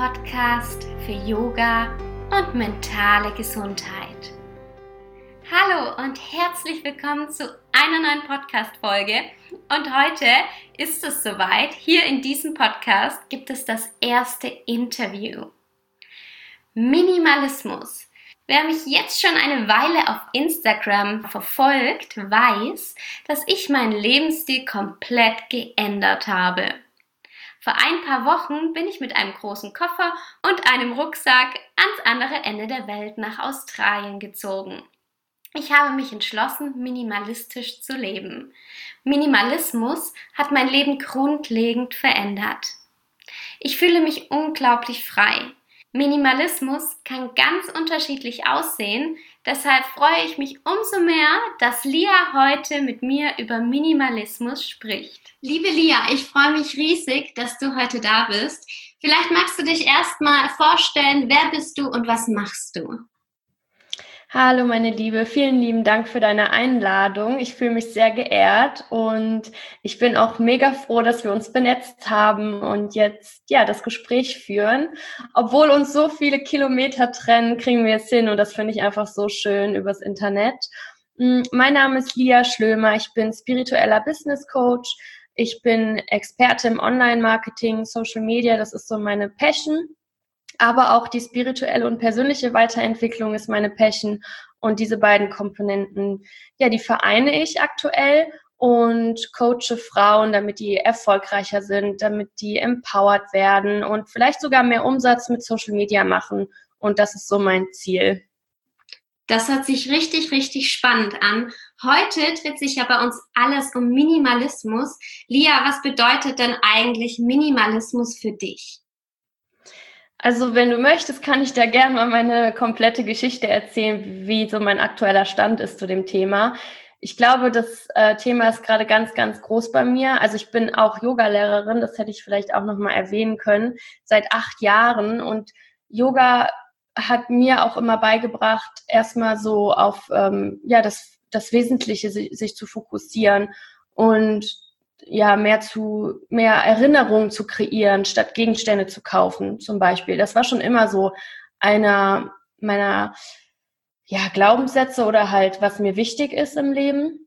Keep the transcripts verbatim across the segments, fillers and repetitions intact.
Podcast für Yoga und mentale Gesundheit. Hallo und herzlich willkommen zu einer neuen Podcast-Folge. Und heute ist es soweit. Hier in diesem Podcast gibt es das erste Interview. Minimalismus. Wer mich jetzt schon eine Weile auf Instagram verfolgt, weiß, dass ich meinen Lebensstil komplett geändert habe. Vor ein paar Wochen bin ich mit einem großen Koffer und einem Rucksack ans andere Ende der Welt nach Australien gezogen. Ich habe mich entschlossen, minimalistisch zu leben. Minimalismus hat mein Leben grundlegend verändert. Ich fühle mich unglaublich frei. Minimalismus kann ganz unterschiedlich aussehen, deshalb freue ich mich umso mehr, dass Lia heute mit mir über Minimalismus spricht. Liebe Lia, ich freue mich riesig, dass du heute da bist. Vielleicht magst du dich erstmal vorstellen, wer bist du und was machst du? Hallo meine Liebe, vielen lieben Dank für deine Einladung. Ich fühle mich sehr geehrt und ich bin auch mega froh, dass wir uns vernetzt haben und jetzt ja das Gespräch führen. Obwohl uns so viele Kilometer trennen, kriegen wir es hin und das finde ich einfach so schön übers Internet. Mein Name ist Lia Schlömer, ich bin spiritueller Business Coach. Ich bin Experte im Online-Marketing, Social Media, das ist so meine Passion. Aber auch die spirituelle und persönliche Weiterentwicklung ist meine Passion. Und diese beiden Komponenten, ja, die vereine ich aktuell und coache Frauen, damit die erfolgreicher sind, damit die empowered werden und vielleicht sogar mehr Umsatz mit Social Media machen. Und das ist so mein Ziel. Das hört sich richtig, richtig spannend an. Heute dreht sich ja bei uns alles um Minimalismus. Lia, was bedeutet denn eigentlich Minimalismus für dich? Also wenn du möchtest, kann ich da gerne mal meine komplette Geschichte erzählen, wie so mein aktueller Stand ist zu dem Thema. Ich glaube, das äh, Thema ist gerade ganz, ganz groß bei mir. Also ich bin auch Yogalehrerin, das hätte ich vielleicht auch nochmal erwähnen können, seit acht Jahren. Und Yoga hat mir auch immer beigebracht, erstmal so auf ähm, ja das, das Wesentliche sich, sich zu fokussieren und ja, mehr zu, mehr Erinnerungen zu kreieren, statt Gegenstände zu kaufen, zum Beispiel. Das war schon immer so einer meiner, ja, Glaubenssätze oder halt, was mir wichtig ist im Leben.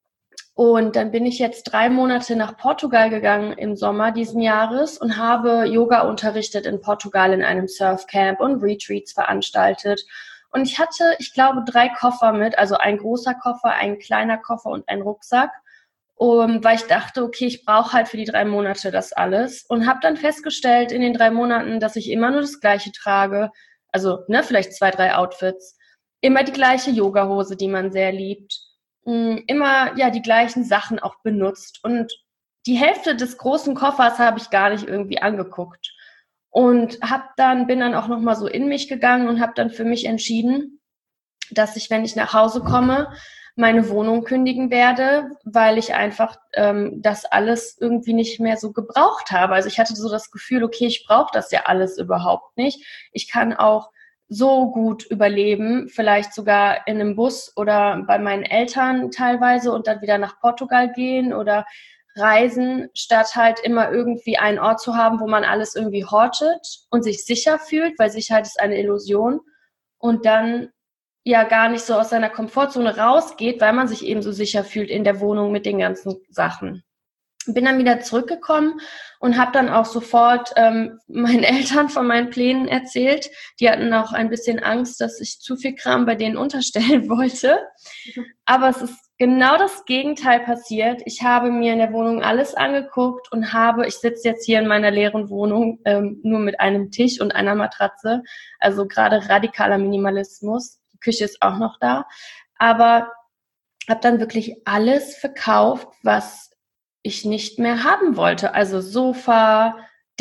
Und dann bin ich jetzt drei Monate nach Portugal gegangen im Sommer diesen Jahres und habe Yoga unterrichtet in Portugal in einem Surfcamp und Retreats veranstaltet. Und ich hatte, ich glaube, drei Koffer mit, also ein großer Koffer, ein kleiner Koffer und ein Rucksack. Um, weil ich dachte, okay, ich brauche halt für die drei Monate das alles und habe dann festgestellt in den drei Monaten, dass ich immer nur das Gleiche trage, also ne, vielleicht zwei, drei Outfits, immer die gleiche Yogahose, die man sehr liebt, immer ja die gleichen Sachen auch benutzt und die Hälfte des großen Koffers habe ich gar nicht irgendwie angeguckt und hab dann bin dann auch noch mal so in mich gegangen und habe dann für mich entschieden, dass ich, wenn ich nach Hause komme, meine Wohnung kündigen werde, weil ich einfach ähm, das alles irgendwie nicht mehr so gebraucht habe. Also ich hatte so das Gefühl, okay, ich brauche das ja alles überhaupt nicht. Ich kann auch so gut überleben, vielleicht sogar in einem Bus oder bei meinen Eltern teilweise und dann wieder nach Portugal gehen oder reisen, statt halt immer irgendwie einen Ort zu haben, wo man alles irgendwie hortet und sich sicher fühlt, weil Sicherheit ist eine Illusion und dann ja gar nicht so aus seiner Komfortzone rausgeht, weil man sich eben so sicher fühlt in der Wohnung mit den ganzen Sachen. Bin dann wieder zurückgekommen und habe dann auch sofort ähm, meinen Eltern von meinen Plänen erzählt. Die hatten auch ein bisschen Angst, dass ich zu viel Kram bei denen unterstellen wollte. Aber es ist genau das Gegenteil passiert. Ich habe mir in der Wohnung alles angeguckt und habe, ich sitze jetzt hier in meiner leeren Wohnung ähm, nur mit einem Tisch und einer Matratze, also gerade radikaler Minimalismus. Die Küche ist auch noch da, aber habe dann wirklich alles verkauft, was ich nicht mehr haben wollte. Also Sofa,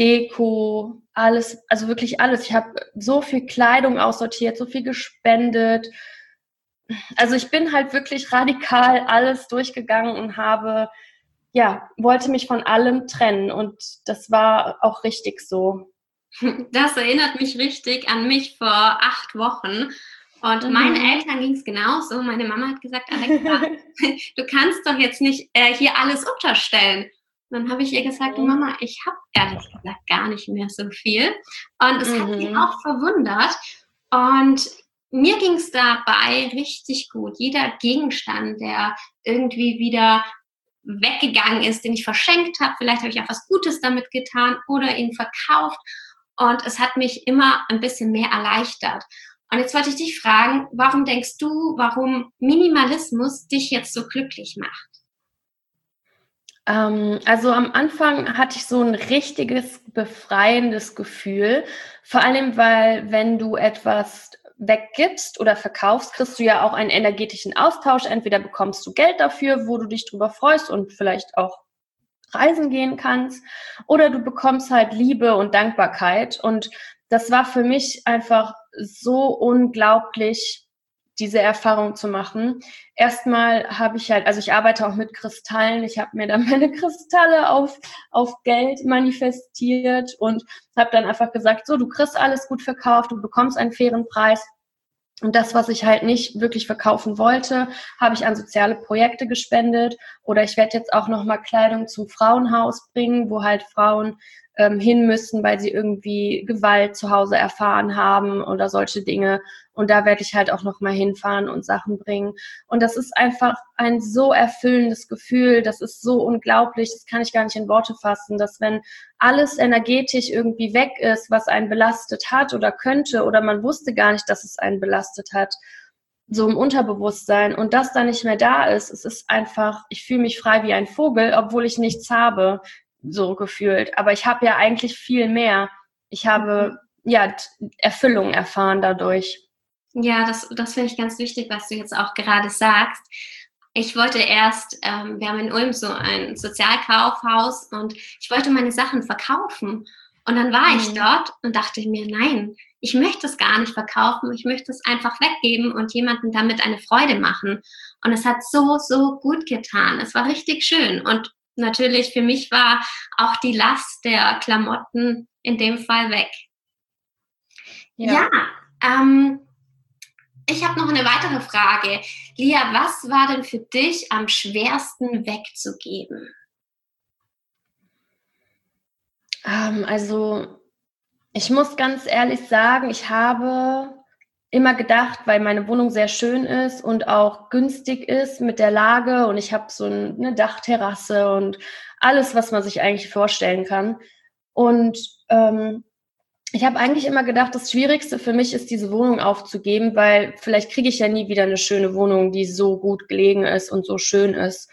Deko, alles, also wirklich alles. Ich habe so viel Kleidung aussortiert, so viel gespendet. Also ich bin halt wirklich radikal alles durchgegangen und habe, ja, wollte mich von allem trennen und das war auch richtig so. Das erinnert mich richtig an mich vor acht Wochen. Und mhm. meinen Eltern ging es genauso. Meine Mama hat gesagt, Alexa, du kannst doch jetzt nicht äh, hier alles unterstellen. Und Dann habe ich ihr gesagt, Mhm. Mama, ich habe ehrlich gesagt gar nicht mehr so viel. Und es hat sie Mhm. auch verwundert. Und mir ging es dabei richtig gut. Jeder Gegenstand, der irgendwie wieder weggegangen ist, den ich verschenkt habe, vielleicht habe ich auch was Gutes damit getan oder ihn verkauft. Und es hat mich immer ein bisschen mehr erleichtert. Und jetzt wollte ich dich fragen, warum denkst du, warum Minimalismus dich jetzt so glücklich macht? Ähm, also am Anfang hatte ich so ein richtiges befreiendes Gefühl, vor allem, weil wenn du etwas weggibst oder verkaufst, kriegst du ja auch einen energetischen Austausch. Entweder bekommst du Geld dafür, wo du dich drüber freust und vielleicht auch reisen gehen kannst, oder du bekommst halt Liebe und Dankbarkeit. Und das war für mich einfach so unglaublich, diese Erfahrung zu machen. Erstmal habe ich halt, also ich arbeite auch mit Kristallen, ich habe mir dann meine Kristalle auf, auf Geld manifestiert und habe dann einfach gesagt, so, du kriegst alles gut verkauft, du bekommst einen fairen Preis. Und das, was ich halt nicht wirklich verkaufen wollte, habe ich an soziale Projekte gespendet. Oder ich werde jetzt auch nochmal Kleidung zum Frauenhaus bringen, wo halt Frauen ähm, hin müssen, weil sie irgendwie Gewalt zu Hause erfahren haben oder solche Dinge. Und da werde ich halt auch nochmal hinfahren und Sachen bringen. Und das ist einfach ein so erfüllendes Gefühl. Das ist so unglaublich. Das kann ich gar nicht in Worte fassen, dass wenn alles energetisch irgendwie weg ist, was einen belastet hat oder könnte, oder man wusste gar nicht, dass es einen belastet hat, so im Unterbewusstsein, und das dann nicht mehr da ist, es ist einfach, ich fühle mich frei wie ein Vogel, obwohl ich nichts habe, so gefühlt. Aber ich habe ja eigentlich viel mehr. Ich habe ja Erfüllung erfahren dadurch. Ja, das, das finde ich ganz wichtig, was du jetzt auch gerade sagst. Ich wollte erst, ähm, wir haben in Ulm so ein Sozialkaufhaus und ich wollte meine Sachen verkaufen. Und dann war ich Mhm. dort und dachte mir, nein, ich möchte es gar nicht verkaufen, ich möchte es einfach weggeben und jemandem damit eine Freude machen. Und es hat so, so gut getan. Es war richtig schön. Und natürlich für mich war auch die Last der Klamotten in dem Fall weg. Ja, Ja. ähm, ich habe noch eine weitere Frage. Lia, was war denn für dich am schwersten wegzugeben? Ähm, also ich muss ganz ehrlich sagen, ich habe immer gedacht, weil meine Wohnung sehr schön ist und auch günstig ist mit der Lage, und ich habe so eine Dachterrasse und alles, was man sich eigentlich vorstellen kann. Und ähm, ich habe eigentlich immer gedacht, das Schwierigste für mich ist, diese Wohnung aufzugeben, weil vielleicht kriege ich ja nie wieder eine schöne Wohnung, die so gut gelegen ist und so schön ist.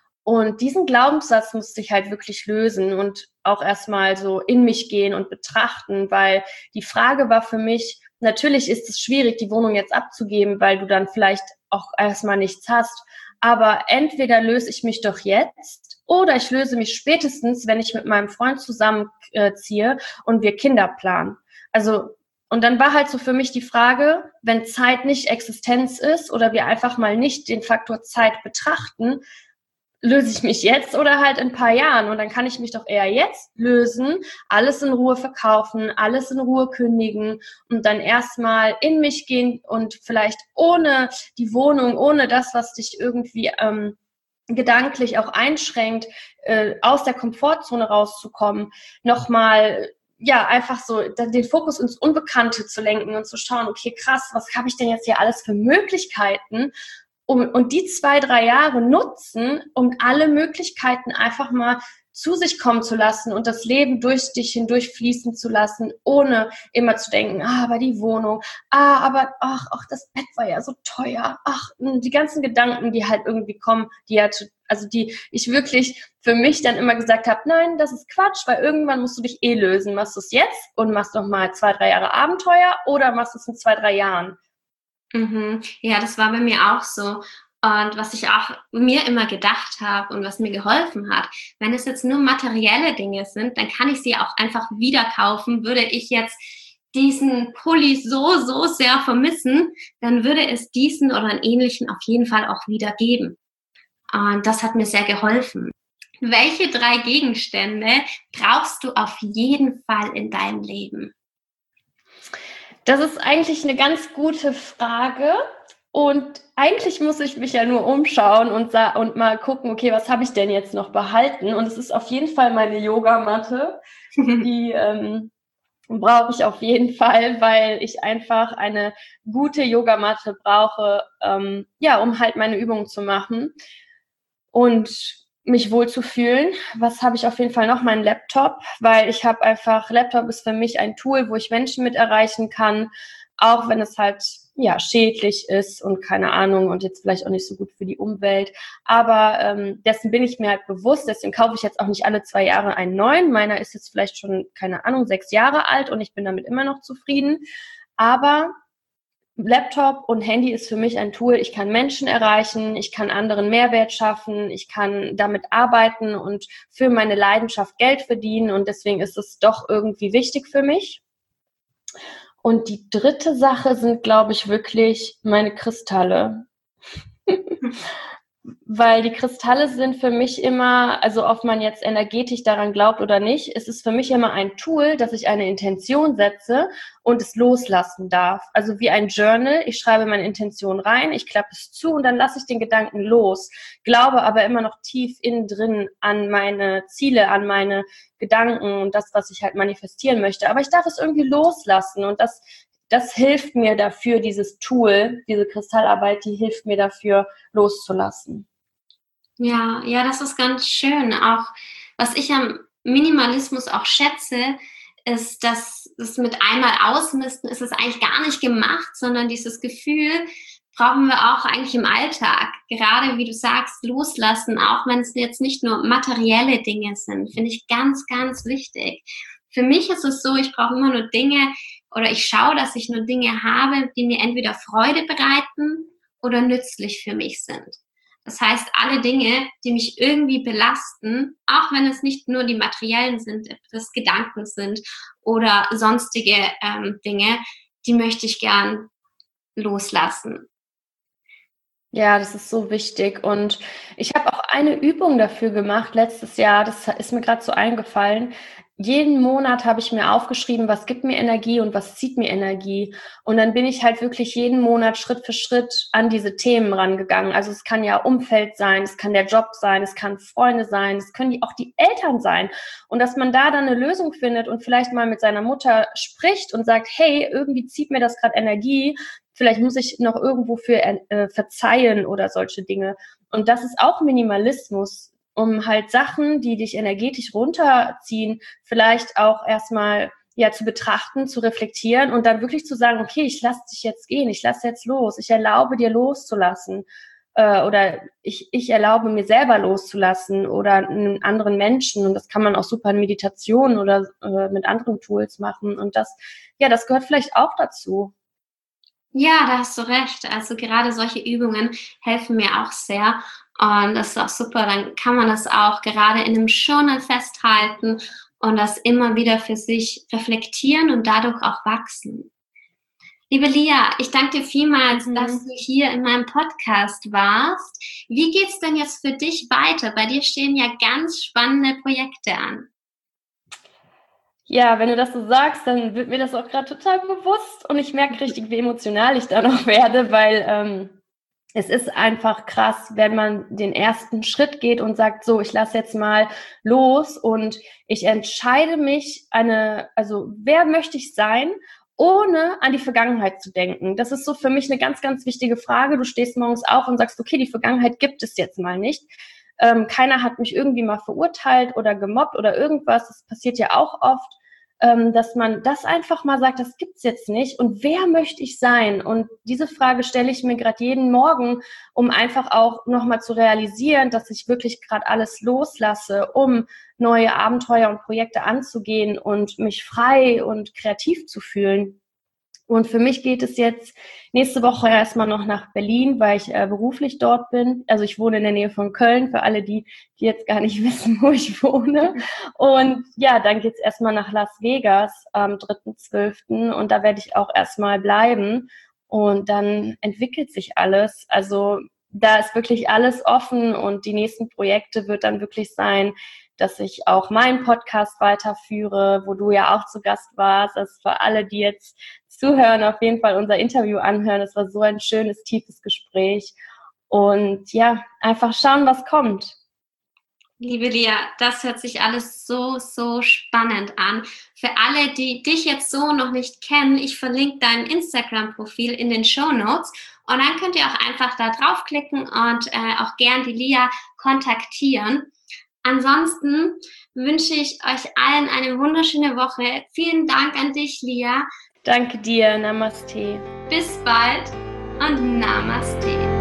Und diesen Glaubenssatz musste ich halt wirklich lösen und auch erstmal so in mich gehen und betrachten, weil die Frage war für mich, natürlich ist es schwierig, die Wohnung jetzt abzugeben, weil du dann vielleicht auch erstmal nichts hast. Aber entweder löse ich mich doch jetzt oder ich löse mich spätestens, wenn ich mit meinem Freund zusammenziehe und wir Kinder planen. Also, und dann war halt so für mich die Frage, wenn Zeit nicht Existenz ist oder wir einfach mal nicht den Faktor Zeit betrachten, löse ich mich jetzt oder halt in ein paar Jahren? Und dann kann ich mich doch eher jetzt lösen, alles in Ruhe verkaufen, alles in Ruhe kündigen und dann erstmal in mich gehen und vielleicht ohne die Wohnung, ohne das, was dich irgendwie ähm, gedanklich auch einschränkt, äh, aus der Komfortzone rauszukommen, nochmal ja, einfach so den Fokus ins Unbekannte zu lenken und zu schauen, okay, krass, was habe ich denn jetzt hier alles für Möglichkeiten? Um, und die zwei, drei Jahre nutzen, um alle Möglichkeiten einfach mal zu sich kommen zu lassen und das Leben durch dich hindurch fließen zu lassen, ohne immer zu denken, ah, aber die Wohnung, ah, aber ach, ach, das Bett war ja so teuer, ach, die ganzen Gedanken, die halt irgendwie kommen, die ja, also die ich wirklich für mich dann immer gesagt habe, nein, das ist Quatsch, weil irgendwann musst du dich eh lösen. Machst du es jetzt und machst noch mal zwei, drei Jahre Abenteuer oder machst du es in zwei, drei Jahren? Mhm. Ja, das war bei mir auch so. Und was ich auch mir immer gedacht habe und was mir geholfen hat, wenn es jetzt nur materielle Dinge sind, dann kann ich sie auch einfach wieder kaufen. Würde ich jetzt diesen Pulli so, so sehr vermissen, dann würde es diesen oder einen ähnlichen auf jeden Fall auch wieder geben. Und das hat mir sehr geholfen. Welche drei Gegenstände brauchst du auf jeden Fall in deinem Leben? Das ist eigentlich eine ganz gute Frage. Und eigentlich muss ich mich ja nur umschauen und, sa- und mal gucken, okay, was habe ich denn jetzt noch behalten? Und es ist auf jeden Fall meine Yogamatte, die ähm, brauche ich auf jeden Fall, weil ich einfach eine gute Yogamatte brauche, ähm, ja, um halt meine Übungen zu machen und mich wohl zu fühlen. Was habe ich auf jeden Fall noch? Mein Laptop, weil ich habe einfach, Laptop ist für mich ein Tool, wo ich Menschen mit erreichen kann, auch wenn es halt ja schädlich ist und keine Ahnung und jetzt vielleicht auch nicht so gut für die Umwelt. Aber ähm, dessen bin ich mir halt bewusst. Deswegen kaufe ich jetzt auch nicht alle zwei Jahre einen neuen. Meiner ist jetzt vielleicht schon, keine Ahnung, sechs Jahre alt und ich bin damit immer noch zufrieden. Aber Laptop und Handy ist für mich ein Tool. Ich kann Menschen erreichen, ich kann anderen Mehrwert schaffen, ich kann damit arbeiten und für meine Leidenschaft Geld verdienen und deswegen ist es doch irgendwie wichtig für mich. Und die dritte Sache sind, glaube ich, wirklich meine Kristalle. Weil die Kristalle sind für mich immer, also ob man jetzt energetisch daran glaubt oder nicht, es ist für mich immer ein Tool, dass ich eine Intention setze und es loslassen darf. Also wie ein Journal, ich schreibe meine Intention rein, ich klappe es zu und dann lasse ich den Gedanken los, glaube aber immer noch tief innen drin an meine Ziele, an meine Gedanken und das, was ich halt manifestieren möchte. Aber ich darf es irgendwie loslassen und das Das hilft mir dafür, dieses Tool, diese Kristallarbeit, die hilft mir dafür, loszulassen. Ja, ja, das ist ganz schön. Auch was ich am Minimalismus auch schätze, ist, dass es mit einmal ausmisten ist es eigentlich gar nicht gemacht, sondern dieses Gefühl brauchen wir auch eigentlich im Alltag. Gerade wie du sagst, loslassen, auch wenn es jetzt nicht nur materielle Dinge sind, finde ich ganz, ganz wichtig. Für mich ist es so, ich brauche immer nur Dinge oder ich schaue, dass ich nur Dinge habe, die mir entweder Freude bereiten oder nützlich für mich sind. Das heißt, alle Dinge, die mich irgendwie belasten, auch wenn es nicht nur die materiellen sind, das Gedanken sind oder sonstige ähm, Dinge, die möchte ich gern loslassen. Ja, das ist so wichtig. Und ich habe auch eine Übung dafür gemacht letztes Jahr, das ist mir gerade so eingefallen. Jeden Monat habe ich mir aufgeschrieben, was gibt mir Energie und was zieht mir Energie. Und dann bin ich halt wirklich jeden Monat Schritt für Schritt an diese Themen rangegangen. Also es kann ja Umfeld sein, es kann der Job sein, es kann Freunde sein, es können die, auch die Eltern sein. Und dass man da dann eine Lösung findet und vielleicht mal mit seiner Mutter spricht und sagt, hey, irgendwie zieht mir das gerade Energie. Vielleicht muss ich noch irgendwo für äh, verzeihen oder solche Dinge. Und das ist auch Minimalismus, um halt Sachen, die dich energetisch runterziehen, vielleicht auch erstmal ja zu betrachten, zu reflektieren und dann wirklich zu sagen, okay, ich lasse dich jetzt gehen, ich lasse jetzt los, ich erlaube dir loszulassen äh, oder ich, ich erlaube mir selber loszulassen oder einen anderen Menschen und das kann man auch super in Meditation oder äh, mit anderen Tools machen und das, ja, das gehört vielleicht auch dazu. Ja, da hast du recht. Also gerade solche Übungen helfen mir auch sehr. Und das ist auch super. Dann kann man das auch gerade in einem Journal festhalten und das immer wieder für sich reflektieren und dadurch auch wachsen. Liebe Lia, ich danke dir vielmals, Mhm. dass du hier in meinem Podcast warst. Wie geht's denn jetzt für dich weiter? Bei dir stehen ja ganz spannende Projekte an. Ja, wenn du das so sagst, dann wird mir das auch gerade total bewusst und ich merke richtig, wie emotional ich da noch werde, weil ähm, es ist einfach krass, wenn man den ersten Schritt geht und sagt, so, ich lasse jetzt mal los und ich entscheide mich, eine, also wer möchte ich sein, ohne an die Vergangenheit zu denken. Das ist so für mich eine ganz, ganz wichtige Frage. Du stehst morgens auf und sagst, okay, die Vergangenheit gibt es jetzt mal nicht. Ähm, keiner hat mich irgendwie mal verurteilt oder gemobbt oder irgendwas. Das passiert ja auch oft, ähm, dass man das einfach mal sagt, das gibt's jetzt nicht. Und wer möchte ich sein? Und diese Frage stelle ich mir gerade jeden Morgen, um einfach auch nochmal zu realisieren, dass ich wirklich gerade alles loslasse, um neue Abenteuer und Projekte anzugehen und mich frei und kreativ zu fühlen. Und für mich geht es jetzt nächste Woche erstmal noch nach Berlin, weil ich äh, beruflich dort bin. Also ich wohne in der Nähe von Köln, für alle, die, die jetzt gar nicht wissen, wo ich wohne. Und ja, dann geht's erstmal nach Las Vegas am dritten zwölften und da werde ich auch erstmal bleiben. Und dann entwickelt sich alles. Also da ist wirklich alles offen und die nächsten Projekte wird dann wirklich sein, dass ich auch meinen Podcast weiterführe, wo du ja auch zu Gast warst. Das ist für alle, die jetzt zuhören, auf jeden Fall unser Interview anhören. Es war so ein schönes, tiefes Gespräch. Und ja, einfach schauen, was kommt. Liebe Lia, das hört sich alles so, so spannend an. Für alle, die dich jetzt so noch nicht kennen, ich verlinke dein Instagram-Profil in den Shownotes und dann könnt ihr auch einfach da draufklicken und äh, auch gern die Lia kontaktieren. Ansonsten wünsche ich euch allen eine wunderschöne Woche. Vielen Dank an dich, Lia. Danke dir. Namaste. Bis bald und Namaste.